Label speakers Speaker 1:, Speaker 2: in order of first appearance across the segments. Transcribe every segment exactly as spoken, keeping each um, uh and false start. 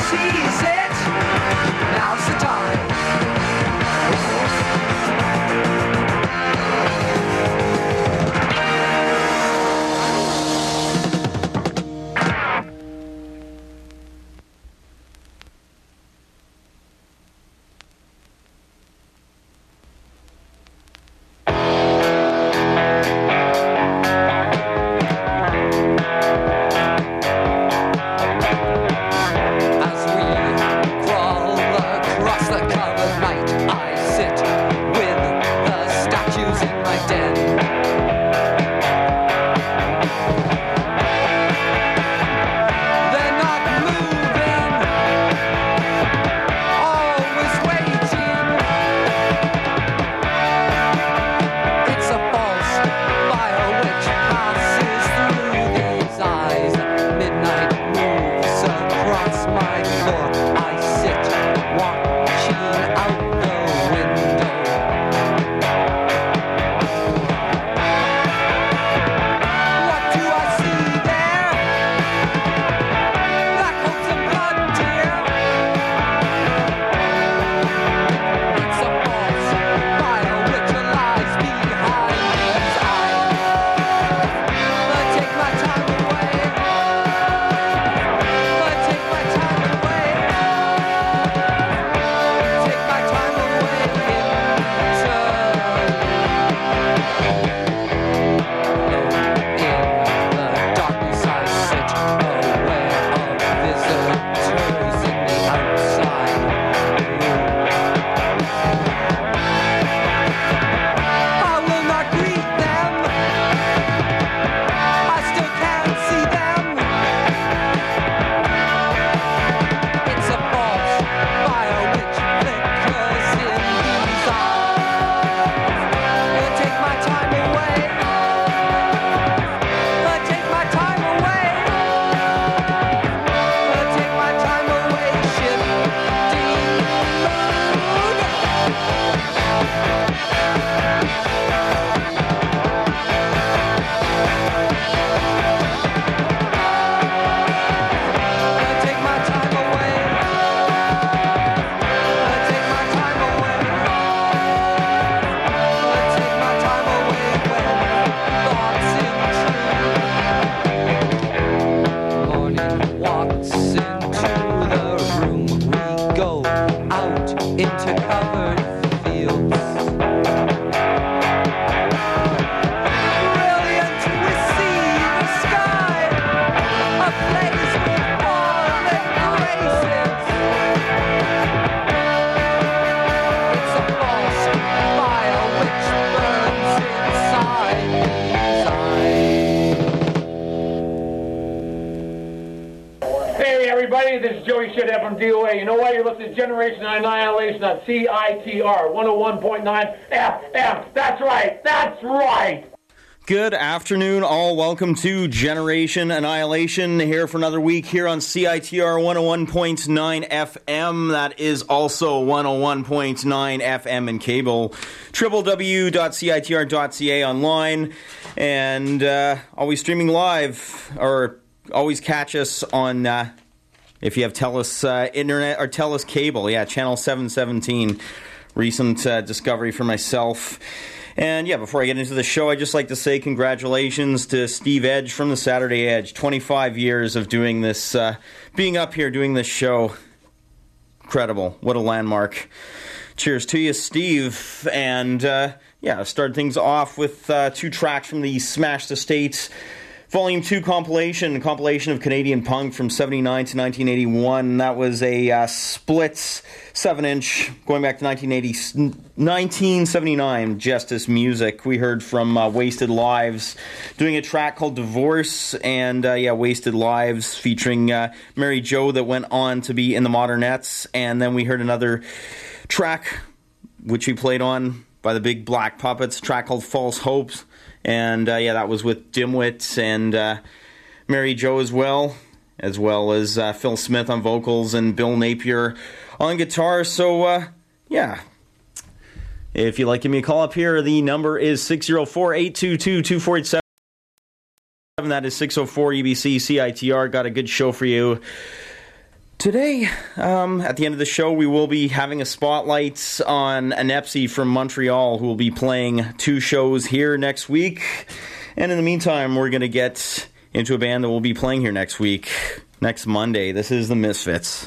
Speaker 1: sees it, now's the time.
Speaker 2: D O A. You know why? You're listening to Generation Annihilation on C I T R one oh one point nine F M. That's right. That's right.
Speaker 3: Good afternoon, all. Welcome to Generation Annihilation, here for another week here on C I T R one oh one point nine F M. That is also one oh one point nine F M in cable. w w w dot c i t r dot c a online. And uh, always streaming live, or always catch us on... Uh, If you have TELUS uh, internet or TELUS cable, yeah, channel seven seventeen, recent uh, discovery for myself. And yeah, before I get into the show, I'd just like to say congratulations to Steve Edge from the Saturday Edge. twenty-five years of doing this, uh, being up here doing this show. Incredible. What a landmark. Cheers to you, Steve. And uh, yeah, started things off with uh, two tracks from the Smashed Estates Volume two compilation, a compilation of Canadian punk from seventy-nine to nineteen eighty-one. That was a uh, split seven inch going back to nineteen eighty, nineteen seventy-nine, Justice Music. We heard from uh, Wasted Lives doing a track called Divorce, and uh, yeah, Wasted Lives featuring uh, Mary Jo that went on to be in the Modernettes. And then we heard another track which we played on by the Big Black Puppets, a track called False Hopes. And, uh, yeah, that was with Dimwit and uh, Mary Jo as well, as well as uh, Phil Smith on vocals and Bill Napier on guitar. So, uh, yeah, if you'd like to give me a call up here, the number is six oh four, eight two two, two four eight seven. That is six oh four E B C C I T R. Got a good show for you. Today, um, at the end of the show, we will be having a spotlight on Anepsi from Montreal, who will be playing two shows here next week. And in the meantime, we're going to get into a band that will be playing here next week, next Monday. This is the Misfits.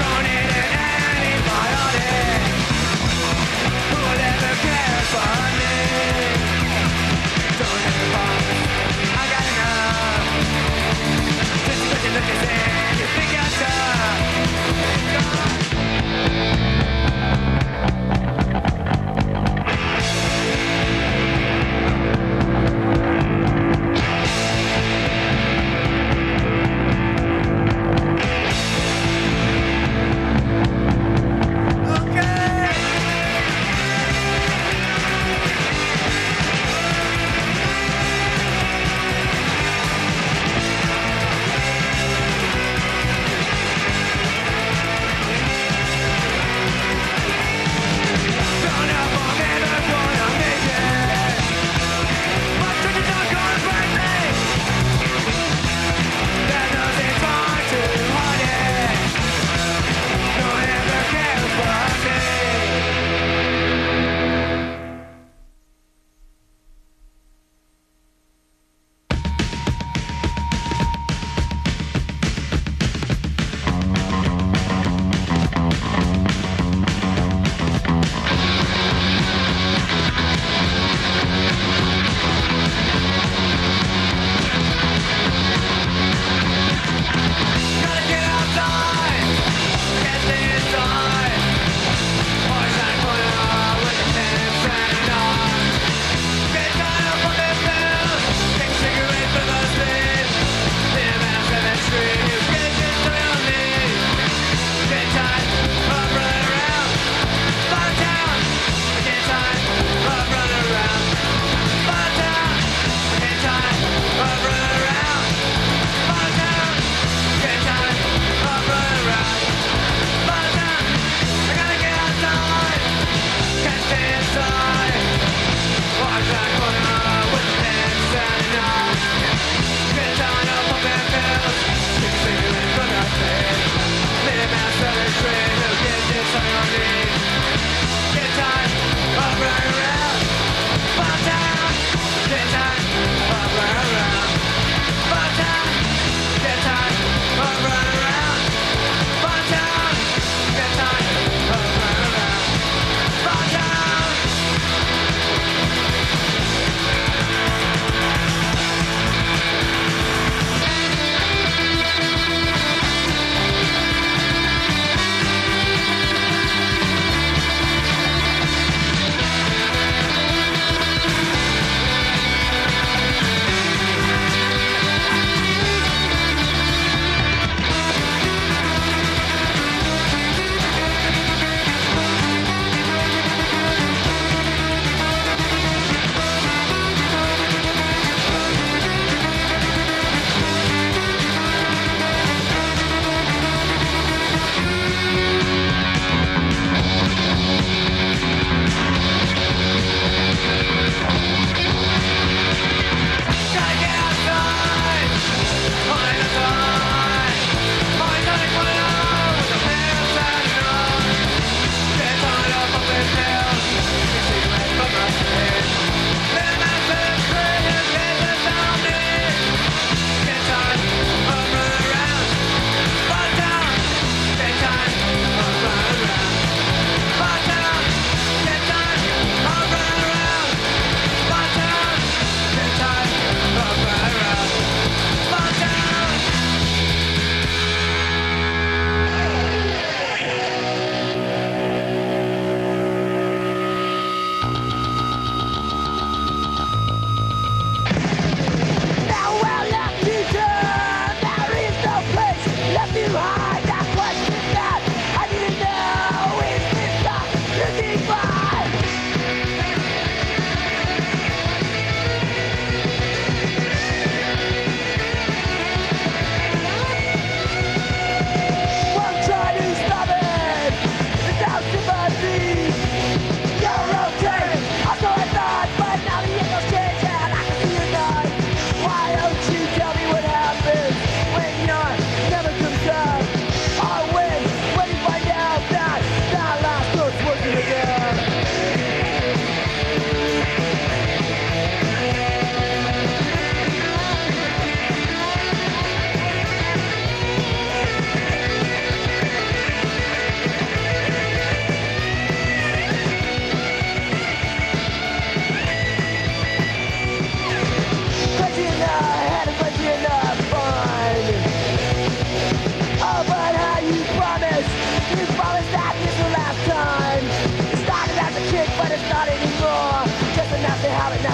Speaker 1: Don't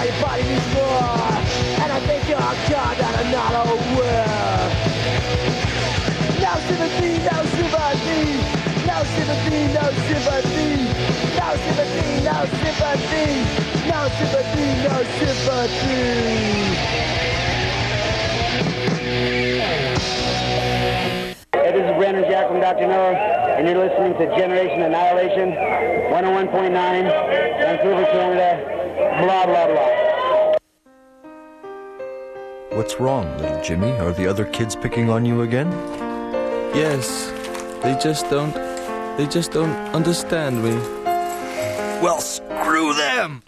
Speaker 4: now your body needs more. And I think you're a god that I'm not aware. No sympathy, no sympathy. No sympathy, no sympathy. No sympathy, no sympathy. No sympathy, no sympathy.
Speaker 5: Hey, this is Brandon Jack from Doctor No, and you're listening to Generation Annihilation, one oh one point nine, Vancouver, Canada, blah, blah, blah.
Speaker 6: What's wrong, little Jimmy? Are the other kids picking on you again?
Speaker 7: Yes, they just don't, they just don't understand me.
Speaker 6: Well, screw them!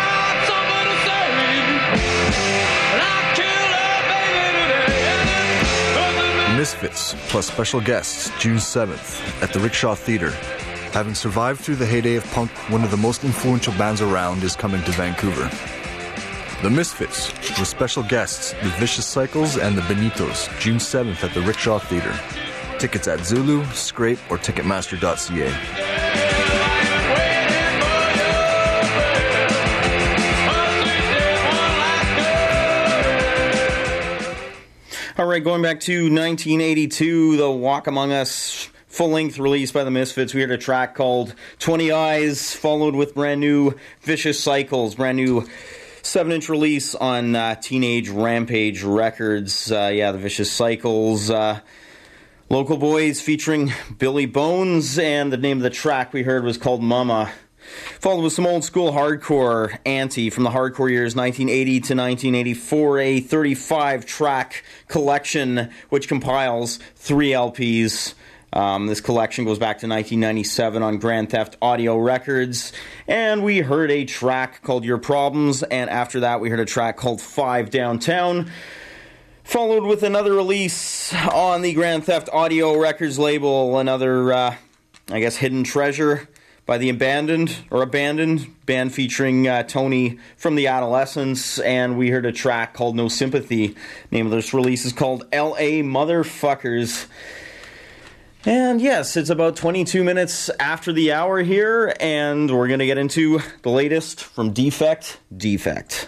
Speaker 6: Misfits, plus special guests, June seventh, at the Rickshaw Theatre. Having survived through the heyday of punk, one of the most influential bands around is coming to Vancouver. The Misfits, with special guests, the Vicious Cycles and the Benitos, June seventh at the Rickshaw Theatre. Tickets at Zulu, Scrape, or Ticketmaster dot c a.
Speaker 3: All right, going back to nineteen eighty-two, the Walk Among Us full-length release by the Misfits. We heard a track called twenty eyes, followed with brand new Vicious Cycles, brand new seven-inch release on uh, Teenage Rampage Records. Uh, yeah, the Vicious Cycles, uh, Local Boys featuring Billy Bones, and the name of the track we heard was called Mama. Followed with some old school hardcore, Anti, from the hardcore years nineteen eighty to nineteen eighty-four, a thirty-five track collection which compiles three L Ps. Um, this collection goes back to nineteen ninety-seven on Grand Theft Audio Records. And we heard a track called Your Problems, and after that we heard a track called Five Downtown. Followed with another release on the Grand Theft Audio Records label, another, uh, I guess, hidden treasure by the Abandoned, or Abandoned, band featuring uh, Tony from the Adolescents, and we heard a track called No Sympathy. Name of this release is called L A Motherfuckers. And yes, it's about twenty-two minutes after the hour here, and we're going to get into the latest from Defect, Defect.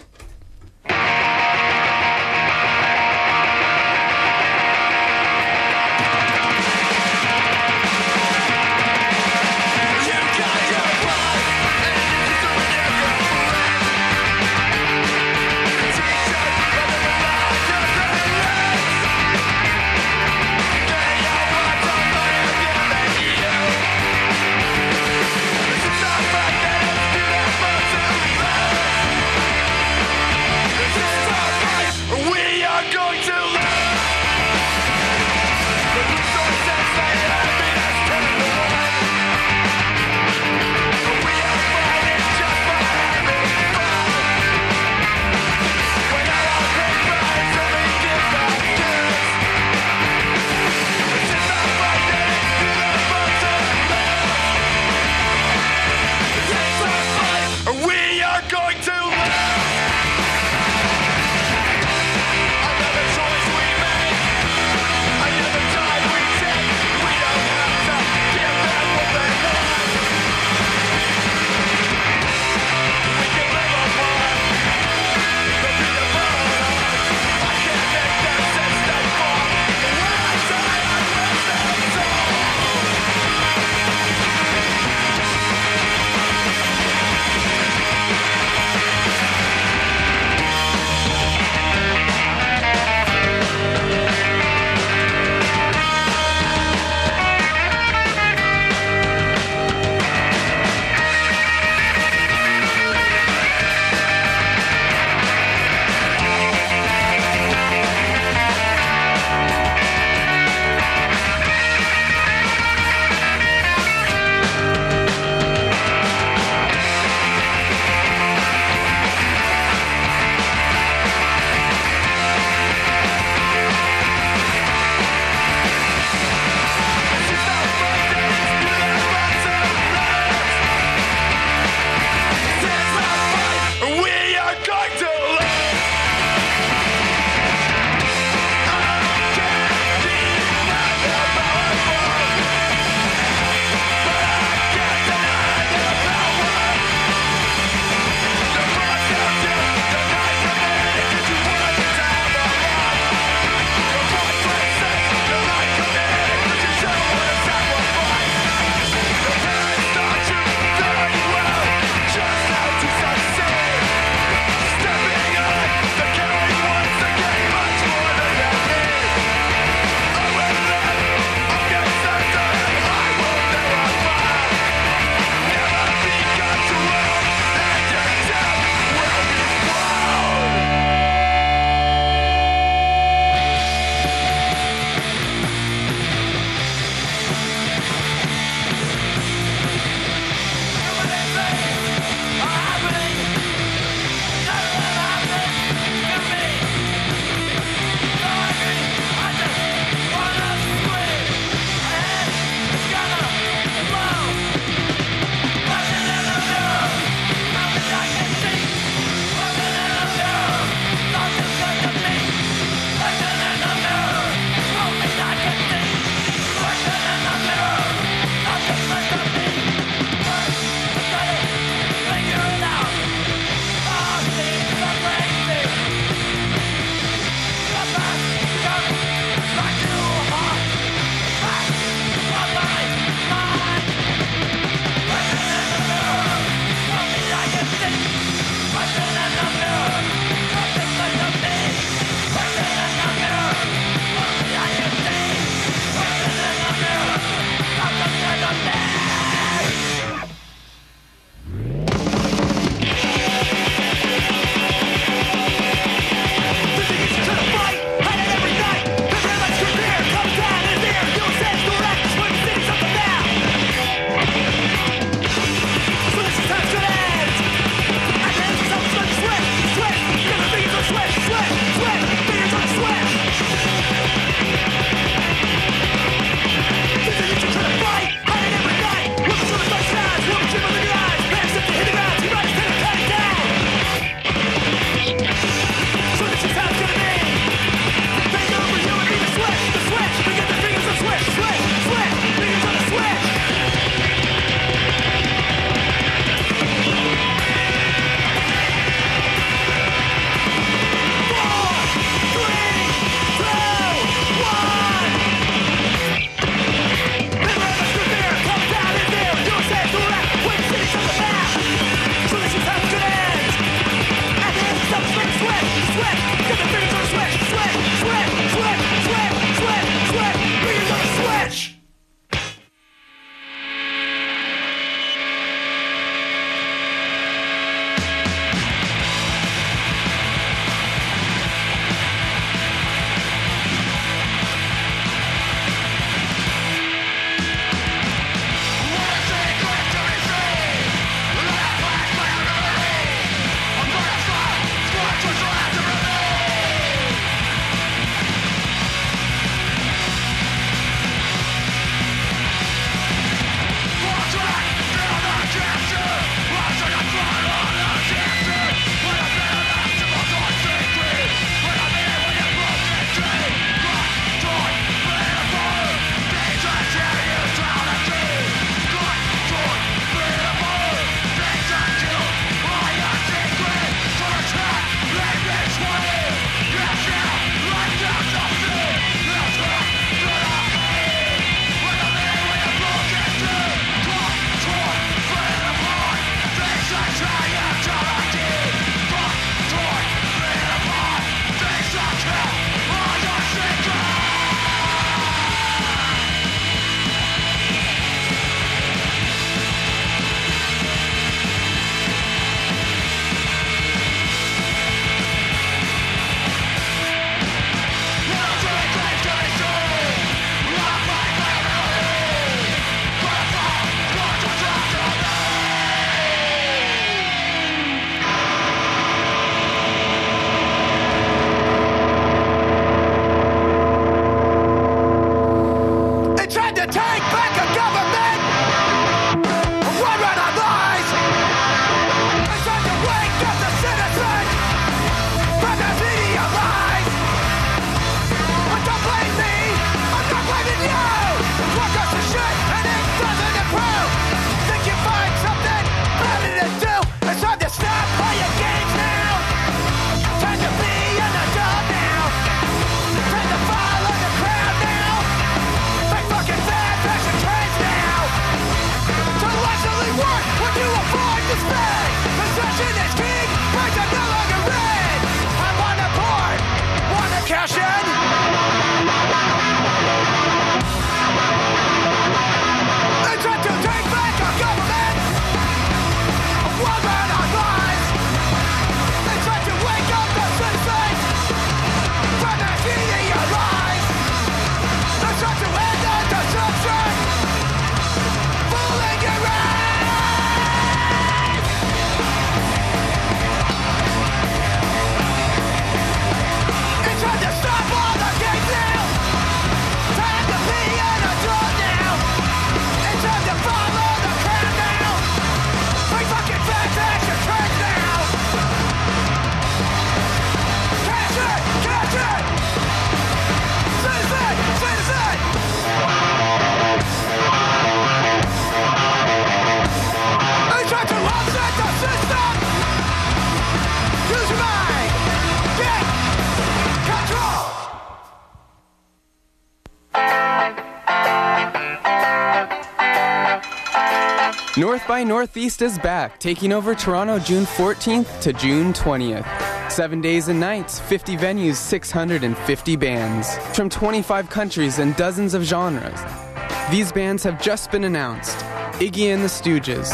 Speaker 8: North by Northeast is back, taking over Toronto June fourteenth to June twentieth. Seven days and nights, fifty venues, six hundred fifty bands from twenty-five countries and dozens of genres. These bands have just been announced. Iggy and the Stooges.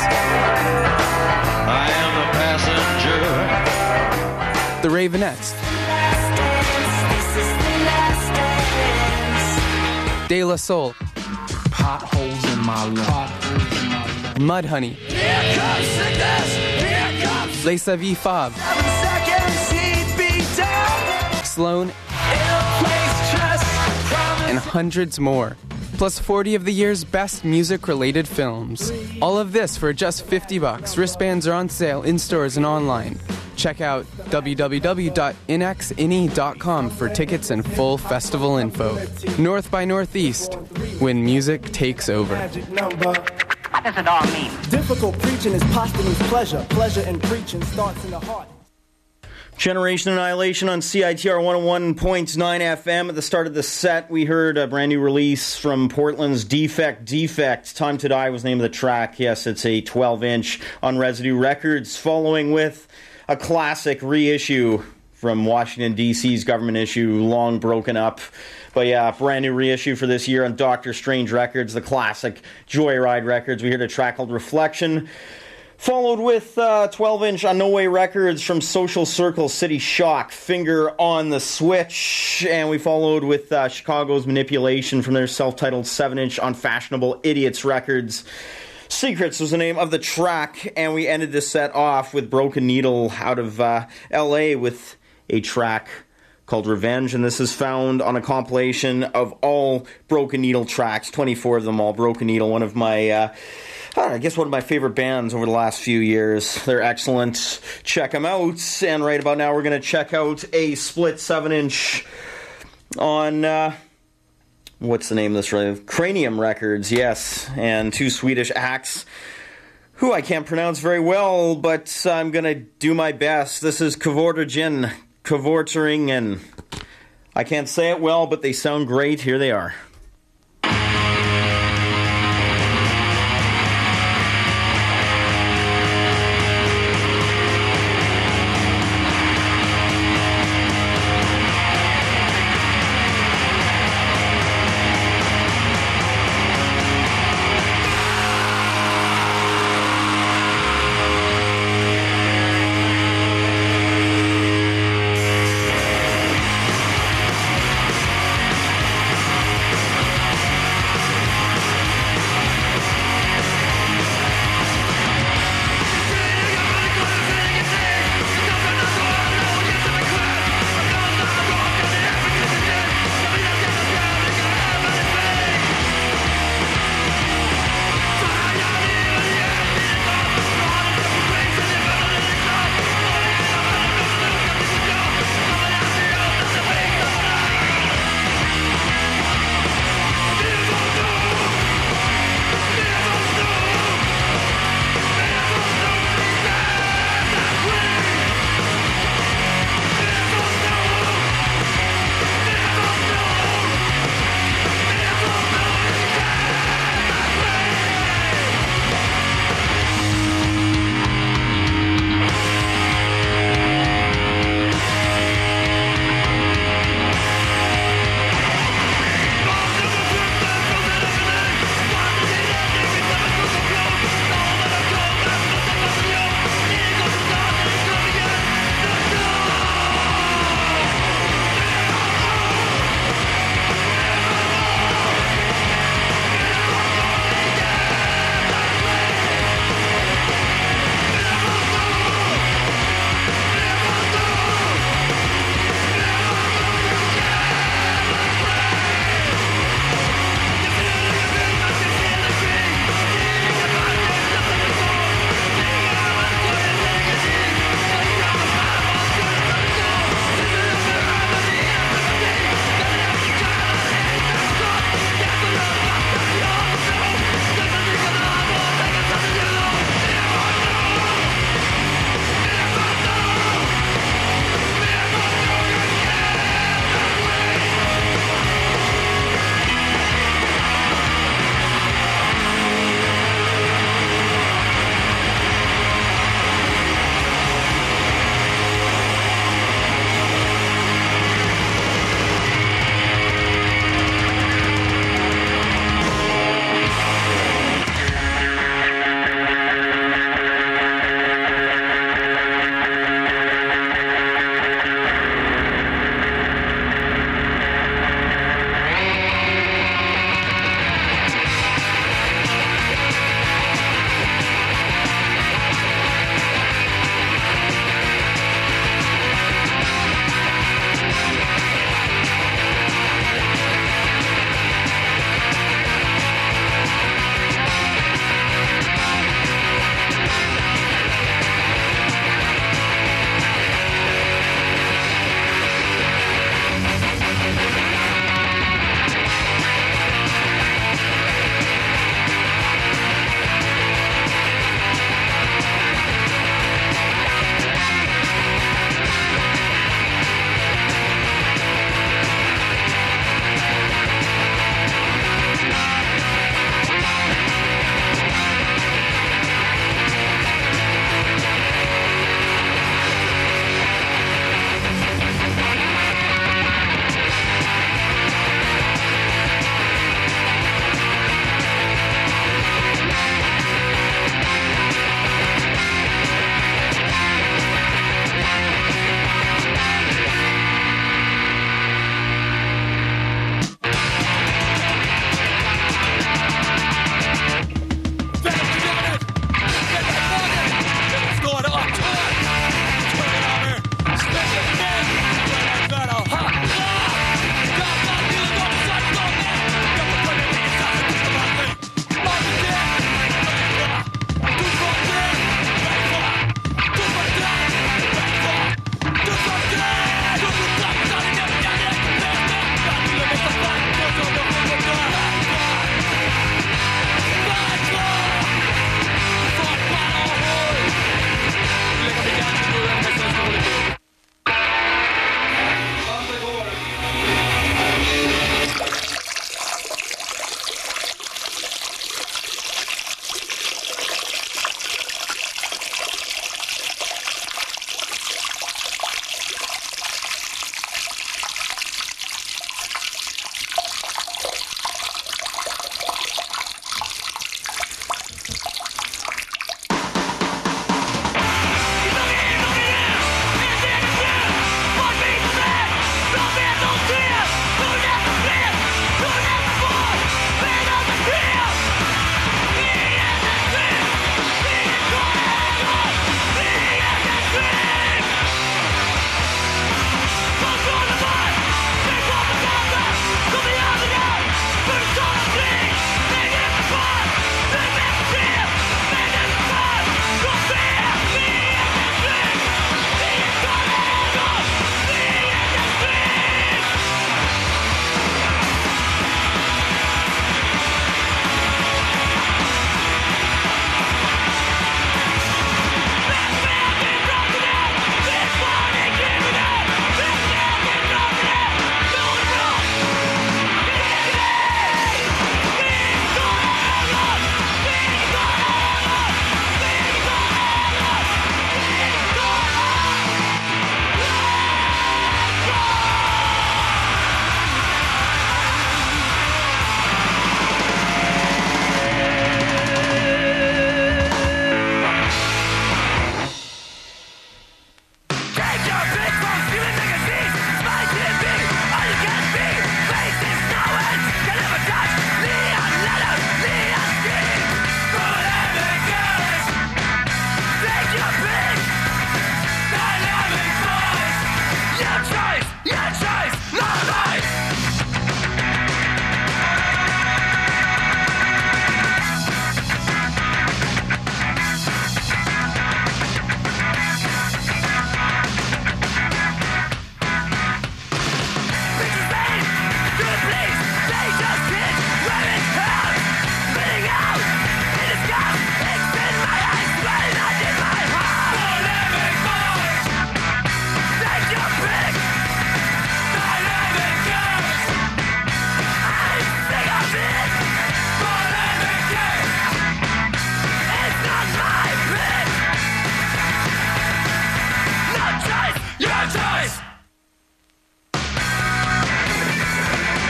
Speaker 9: I am the passenger.
Speaker 8: The Ravenettes. De La Soul.
Speaker 1: Potholes in my love.
Speaker 8: Mudhoney.
Speaker 1: Here comes sickness. Here comes
Speaker 8: Les Avis Fab.
Speaker 1: seven seconds. He'd be down.
Speaker 8: Sloan.
Speaker 1: In a place just promised.
Speaker 8: And hundreds more. Plus forty of the year's best music-related films. All of this for just fifty bucks. Wristbands are on sale in stores and online. Check out w w w dot in x in e dot com for tickets and full festival info. North by Northeast, when music takes over.
Speaker 5: What does it all mean?
Speaker 10: Difficult preaching is posthumous pleasure. Pleasure in preaching starts in the heart.
Speaker 3: Generation Annihilation on C I T R one oh one point nine F M. At the start of the set, we heard a brand new release from Portland's Defect Defect. Time to Die was the name of the track. Yes, it's a twelve inch on Residue Records, following with a classic reissue from Washington, D C's government issue, long broken up. But yeah, brand new reissue for this year on Doctor Strange Records, the classic Joyride Records. We heard a track called Reflection. Followed with uh, twelve inch on No Way Records from Social Circle, City Shock, Finger on the Switch. And we followed with uh, Chicago's Manipulation from their self-titled seven inch on Fashionable Idiots Records. Secrets was the name of the track, and we ended this set off with Broken Needle out of uh, L A with a track called Revenge, and this is found on a compilation of all Broken Needle tracks, twenty-four of them all. Broken Needle, one of my... Uh, I guess one of my favorite bands over the last few years. They're excellent. Check them out. And right about now, we're going to check out a split seven inch on, uh, what's the name of this? Right? Cranium Records, yes. And two Swedish acts who I can't pronounce very well, but I'm going to do my best. This is Kvorteringen. Kvorteringen. I can't say it well, but they sound great. Here they are.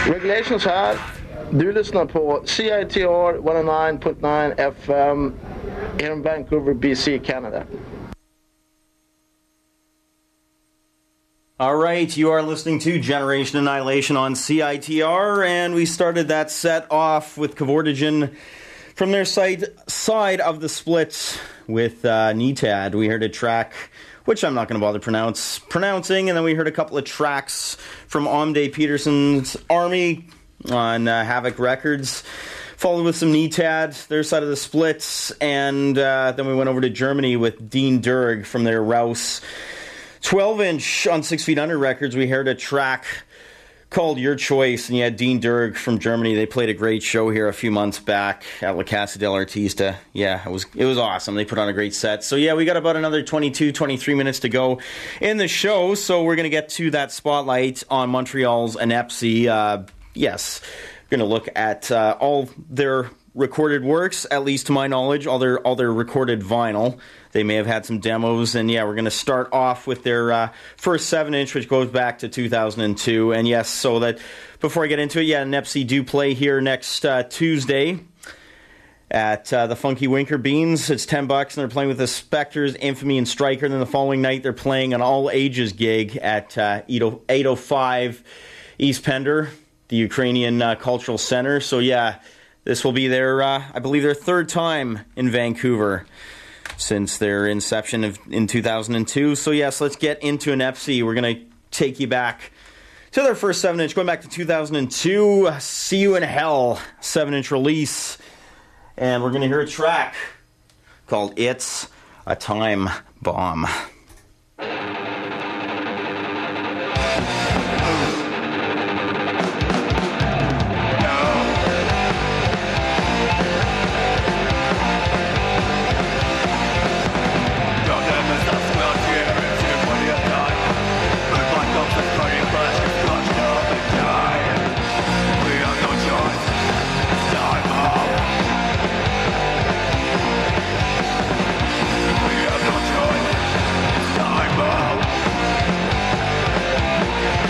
Speaker 11: Regulations här. Du lyssnar på C I T R one oh nine point nine F M here in Vancouver, B C, Canada.
Speaker 3: All right, you are listening to Generation Annihilation on C I T R, and we started that set off with Cavordigen from their side, side of the split with uh, Netad. We heard a track, which I'm not going to bother pronounce pronouncing, and then we heard a couple of tracks from Omday Peterson's Army on uh, Havoc Records, followed with some Netad, their side of the splits, and uh, then we went over to Germany with Dean Durg from their Rouse twelve inch on Six Feet Under Records. We heard a track called Your Choice, and you had Dean Durg from Germany. They played a great show here a few months back at La Casa del Artista. Yeah, it was it was awesome. They put on a great set. So yeah, we got about another twenty-two, twenty-three minutes to go in the show, so we're going to get to that spotlight on Montreal's Anepsi. Uh, yes, we're going to look at uh, all their recorded works, at least to my knowledge, all their all their recorded vinyl. They may have had some demos, and yeah, we're going to start off with their uh, first seven inch, which goes back to two thousand two. And yes, so that before I get into it, yeah, Nepsi do play here next uh, Tuesday at uh, the Funky Winker Beans. It's ten bucks, and they're playing with the Spectres, Infamy, and Striker. And then the following night, they're playing an all ages gig at uh, eight oh five East Pender, the Ukrainian uh, Cultural Center. So yeah, this will be their, uh, I believe, their third time in Vancouver since their inception of, in two thousand two. So yes, let's get into Anepsi. We're going to take you back to their first seven inch, going back to two thousand two. See You in Hell, seven inch release. And we're going to hear a track called It's a Time Bomb.
Speaker 9: We have no choice.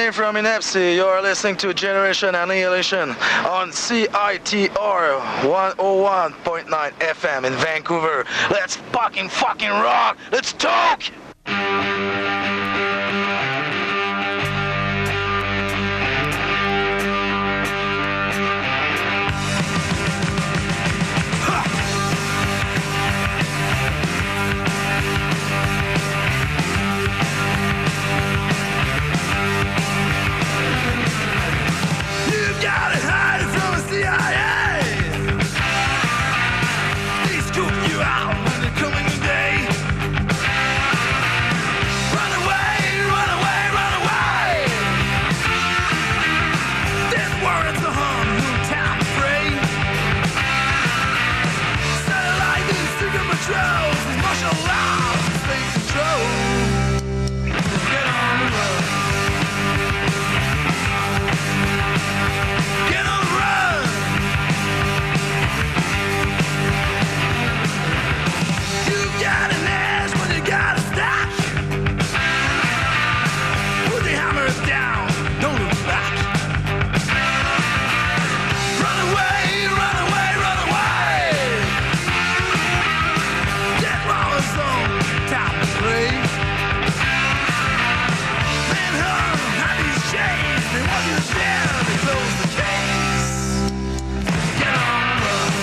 Speaker 12: Shani from Inepsi. You are listening to Generation Annihilation on C I T R one oh one point nine F M in Vancouver. Let's fucking fucking rock. Let's talk.
Speaker 1: Gotta hide from the C I A. They scoop you out when they're coming today. Run away, run away, run away. Death warrants a hum, no time to pray. Satellite and secret patrols, martial laws, state control. Get on the road. Get on the run! You got an ass when you got a stash. Put the hammer down, don't look back. Run away, run away, run away. Death Rollers zone, top of grave. Manhunt, have these chains, they want you down, they close the case. Get on the run.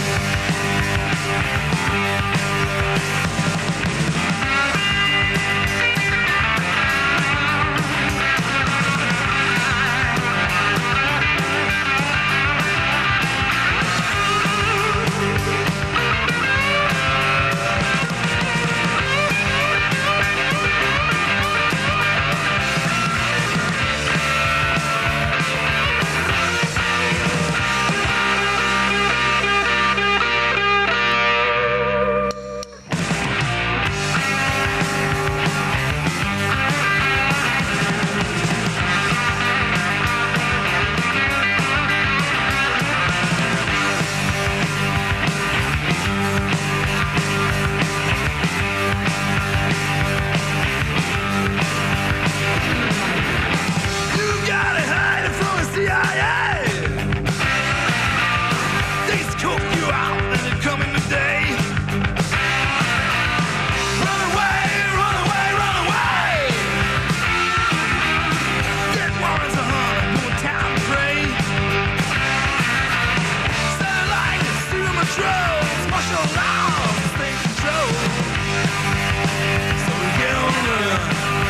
Speaker 1: You gotta hide it from the C I A. They scoop you out and they're coming today. Run away, run away, run away. Death warrants a hunt, no time to pray. Satellite and secret patrols, martial laws, state control. So we get on the run.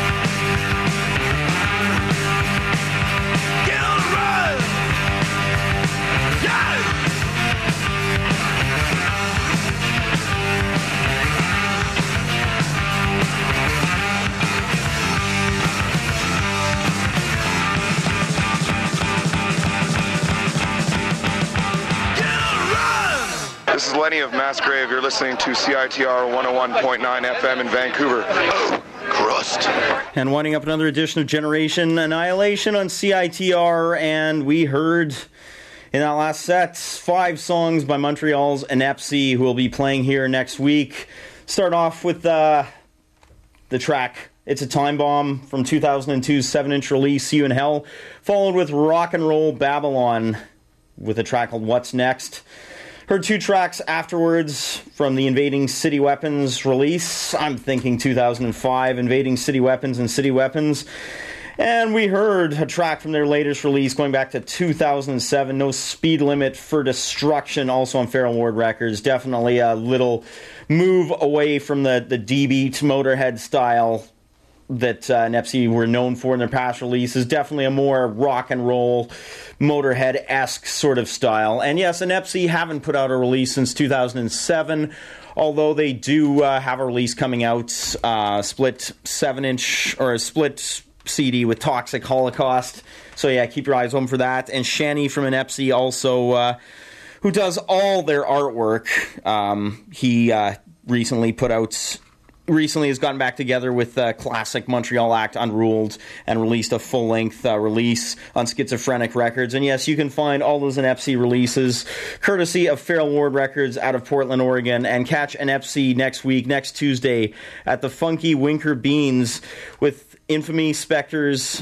Speaker 1: Get on the run! Yeah! Get on the run!
Speaker 13: This is Lenny of Massgrave. You're listening to C I T R one oh one point nine F M in Vancouver. Oh, crust.
Speaker 3: And winding up another edition of Generation Annihilation on C I T R, and we heard in that last set five songs by Montreal's Inepsi, who will be playing here next week. Start off with uh, the track It's a Time Bomb from two thousand two's seven-inch release, See You in Hell, followed with Rock and Roll Babylon with a track called What's Next. Heard two tracks afterwards from the Invading City Weapons release. I'm thinking two thousand five, Invading City Weapons and City Weapons. And we heard a track from their latest release going back to two thousand seven, No Speed Limit for Destruction, also on Feral Ward Records. Definitely a little move away from the, the D-Beat Motorhead style that uh, Inepsi were known for in their past releases. Definitely a more rock and roll, Motorhead-esque sort of style. And yes, Inepsi haven't put out a release since two thousand seven, although they do uh, have a release coming out, uh, split seven-inch, or a split C D with Toxic Holocaust. So yeah, keep your eyes open for that. And Shani from Inepsi also, uh, who does all their artwork, um, he uh, recently put out... recently has gotten back together with uh, classic Montreal act Unruled and released a full-length uh, release on Schizophrenic Records. And yes, you can find all those Inepsi releases courtesy of Feral Ward Records out of Portland, Oregon. And catch Inepsi next week, next Tuesday, at the Funky Winker Beans with Infamy, Spectres,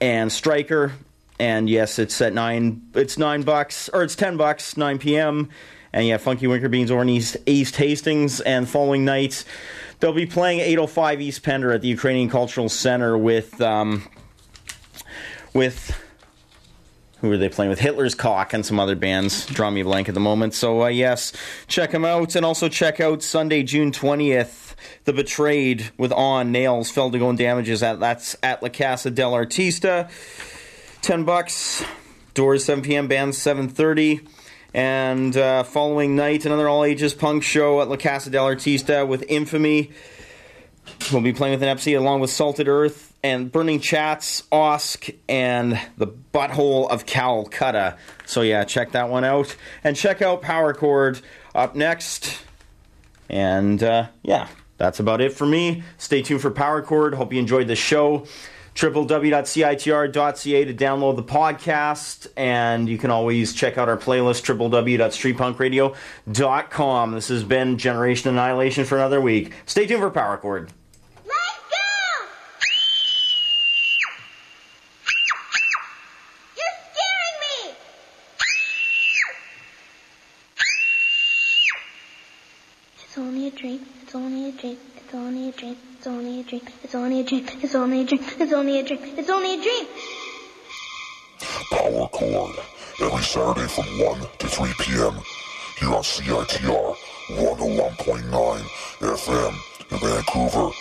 Speaker 3: and Striker. And yes, it's at nine. It's nine bucks, or it's ten bucks, nine p.m. And yeah, Funky Winker Beans over in East, East Hastings. And following night, they'll be playing eight oh five East Pender at the Ukrainian Cultural Center with um, with. Who are they playing with? Hitler's Cock and some other bands. Draw me a blank at the moment. So, uh, yes, check them out. And also check out Sunday, June twentieth, The Betrayed with On, Nails, Fell to Go and Damages. At, that's at La Casa del Artista. ten bucks. Doors seven p.m. Bands seven thirty. And uh, following night, another all-ages punk show at La Casa del Artista with Infamy. We'll be playing with an F C along with Salted Earth and Burning Chats, Osk, and the Butthole of Calcutta. So yeah, check that one out. And check out Power Chord up next. And uh, yeah, that's about it for me. Stay tuned for Power Chord. Hope you enjoyed the show. w w w dot c i t r dot c a to download the podcast. And you can always check out our playlist, w w w dot street punk radio dot com. This has been Generation Annihilation for another week. Stay tuned for Power Chord.
Speaker 14: It's only a dream, it's only a dream, it's only a dream, it's only a dream, it's only a dream, it's only a dream, it's only a dream, it's only a dream.
Speaker 15: Power Chord, every Saturday from one to three p.m. here on C I T R one oh one point nine F M in Vancouver.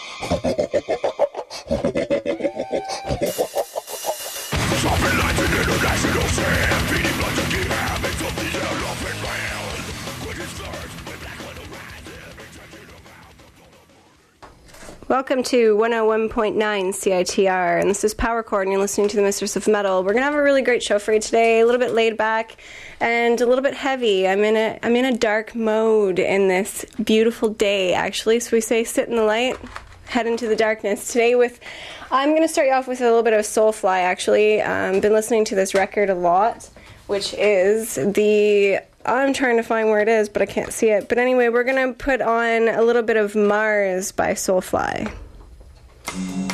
Speaker 15: Shopping lights in international sand, beating blood to keep habits of the elephant land. Quick as stars, with black little rise, every time you know how.
Speaker 16: Welcome to one oh one point nine C I T R, and this is Power Chord, and you're listening to the Mistress of Metal. We're going to have a really great show for you today, a little bit laid back and a little bit heavy. I'm in a I'm in a dark mode in this beautiful day, actually, so we say sit in the light, head into the darkness. Today with, I'm going to start you off with a little bit of Soulfly, actually. I've um, been listening to this record a lot, which is the... I'm trying to find where it is, but I can't see it. But anyway, we're going to put on a little bit of Mars by Soulfly.